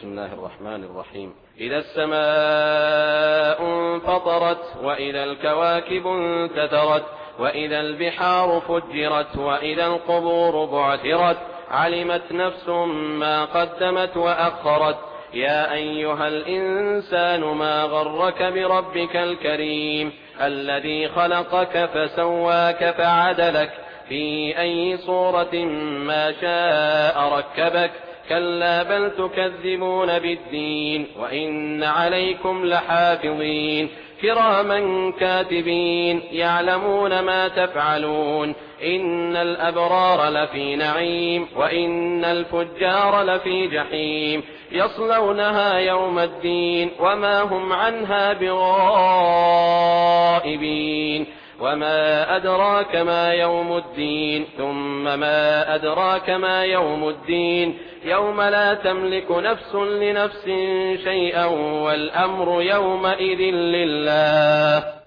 بسم الله الرحمن الرحيم. إذا السماء انفطرت وإذا الكواكب انتثرت وإذا البحار فجرت وإذا القبور بعثرت علمت نفس ما قدمت وأخرت. يا أيها الإنسان ما غرك بربك الكريم الذي خلقك فسواك فعدلك في أي صورة ما شاء ركبك. كلا بل تكذبون بالدين وإن عليكم لحافظين كراما كاتبين يعلمون ما تفعلون. إن الأبرار لفي نعيم وإن الفجار لفي جحيم يصلونها يوم الدين وما هم عنها بغائبين. وما أدراك ما يوم الدين ثم ما أدراك ما يوم الدين يوم لا تملك نفس لنفس شيئا والأمر يومئذ لله.